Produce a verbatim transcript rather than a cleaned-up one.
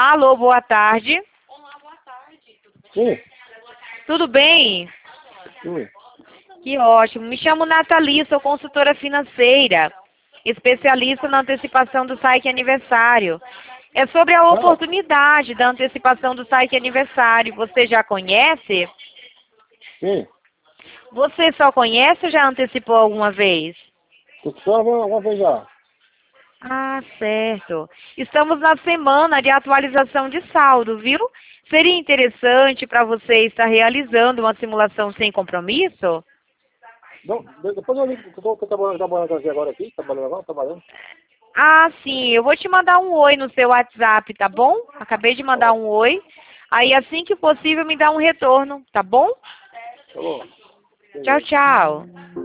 Alô, boa tarde. Sim, Tudo bem? sim. Que ótimo. Me chamo Nathalie, sou consultora financeira, especialista na antecipação do Saque Aniversário. É sobre a oportunidade da antecipação do Saque Aniversário. Você já conhece? Sim. Você só conhece ou já antecipou alguma vez? Tu só uma, uma vez já. Ah, certo. Estamos na semana de atualização de saldo, viu? Seria interessante para você estar realizando uma simulação sem compromisso? Não, de- depois eu ligo, que eu tô, tô trabalhando, trabalhando aqui agora aqui, trabalhando agora, trabalhando. Ah, sim. Eu vou te mandar um oi no seu WhatsApp, tá bom? Acabei de mandar um oi. Aí, assim que possível, me dá um retorno, tá bom? Tá bom. Tchau, tchau.